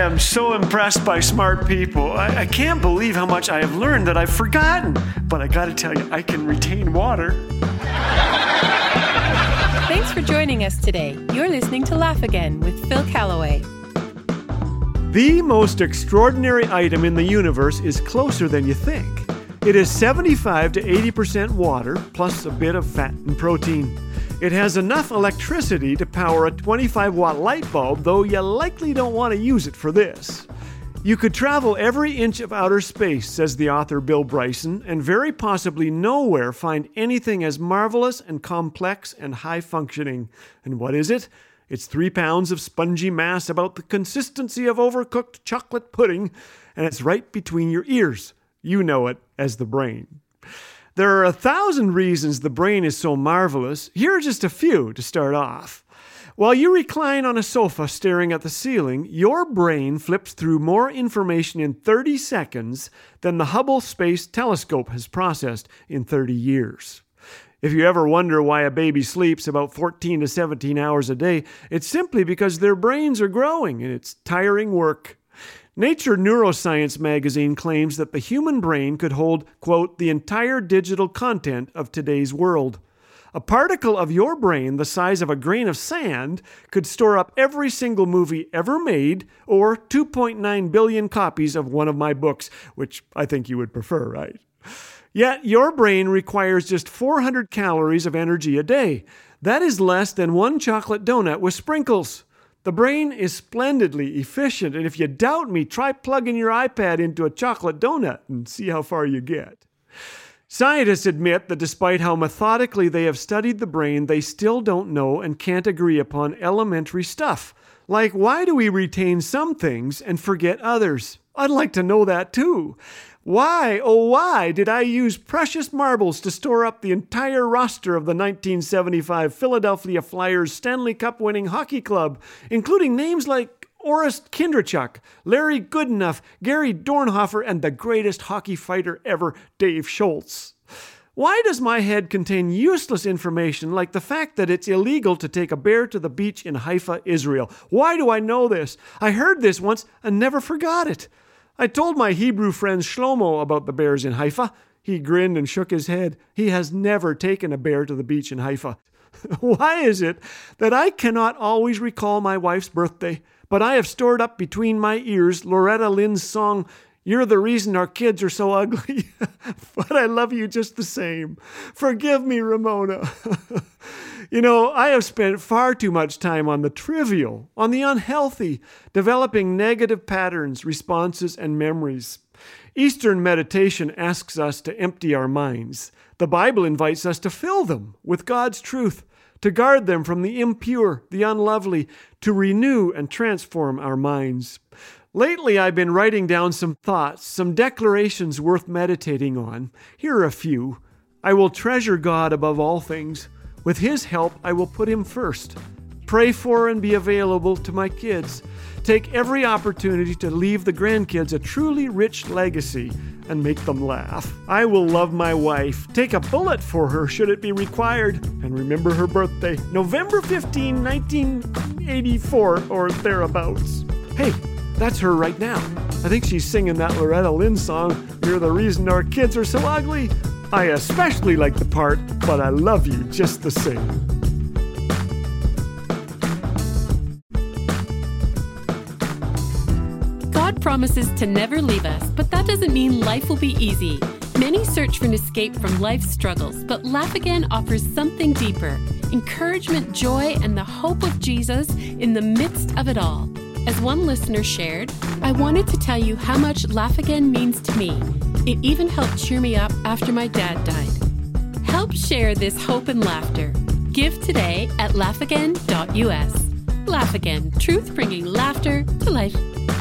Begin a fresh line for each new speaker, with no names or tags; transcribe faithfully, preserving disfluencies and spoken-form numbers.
am so impressed by smart people. I, I can't believe how much I have learned that I've forgotten. But I gotta tell you, I can retain water.
Thanks for joining us today. You're listening to Laugh Again with Phil Callaway.
The most extraordinary item in the universe is closer than you think. It is seventy-five to eighty percent water, plus a bit of fat and protein. It has enough electricity to power a twenty-five watt light bulb, though you likely don't want to use it for this. You could travel every inch of outer space, says the author Bill Bryson, and very possibly nowhere find anything as marvelous and complex and high-functioning. And what is it? It's three pounds of spongy mass about the consistency of overcooked chocolate pudding, and it's right between your ears. You know it as the brain. There are a thousand reasons the brain is so marvelous. Here are just a few to start off. While you recline on a sofa staring at the ceiling, your brain flips through more information in thirty seconds than the Hubble Space Telescope has processed in thirty years. If you ever wonder why a baby sleeps about fourteen to seventeen hours a day, it's simply because their brains are growing and it's tiring work. Nature Neuroscience magazine claims that the human brain could hold, quote, the entire digital content of today's world. A particle of your brain the size of a grain of sand could store up every single movie ever made or two point nine billion copies of one of my books, which I think you would prefer, right? Yet your brain requires just four hundred calories of energy a day. That is less than one chocolate donut with sprinkles. The brain is splendidly efficient, and if you doubt me, try plugging your iPad into a chocolate donut and see how far you get. Scientists admit that despite how methodically they have studied the brain, they still don't know and can't agree upon elementary stuff. Like, why do we retain some things and forget others? I'd like to know that too. Why, oh why, did I use precious marbles to store up the entire roster of the nineteen seventy-five Philadelphia Flyers Stanley Cup winning hockey club, including names like Orest Kindrachuk, Larry Goodenough, Gary Dornhofer, and the greatest hockey fighter ever, Dave Schultz? Why does my head contain useless information like the fact that it's illegal to take a bear to the beach in Haifa, Israel? Why do I know this? I heard this once and never forgot it. I told my Hebrew friend Shlomo about the bears in Haifa. He grinned and shook his head. He has never taken a bear to the beach in Haifa. Why is it that I cannot always recall my wife's birthday, but I have stored up between my ears Loretta Lynn's song, "You're the reason our kids are so ugly, but I love you just the same. Forgive me, Ramona." You know, I have spent far too much time on the trivial, on the unhealthy, developing negative patterns, responses, and memories. Eastern meditation asks us to empty our minds. The Bible invites us to fill them with God's truth, to guard them from the impure, the unlovely, to renew and transform our minds. Lately, I've been writing down some thoughts, some declarations worth meditating on. Here are a few. I will treasure God above all things. With His help, I will put Him first. Pray for and be available to my kids. Take every opportunity to leave the grandkids a truly rich legacy and make them laugh. I will love my wife. Take a bullet for her should it be required. And remember her birthday, November fifteenth, nineteen eighty-four, or thereabouts. Hey, that's her right now. I think she's singing that Loretta Lynn song, "You're the reason our kids are so ugly." I especially like the part, "But I love you just the same."
God promises to never leave us, but that doesn't mean life will be easy. Many search for an escape from life's struggles, but Laugh Again offers something deeper: encouragement, joy, and the hope of Jesus in the midst of it all. As one listener shared, "I wanted to tell you how much Laugh Again means to me. It even helped cheer me up after my dad died." Help share this hope and laughter. Give today at laugh again dot u s. Laugh Again, truth bringing laughter to life.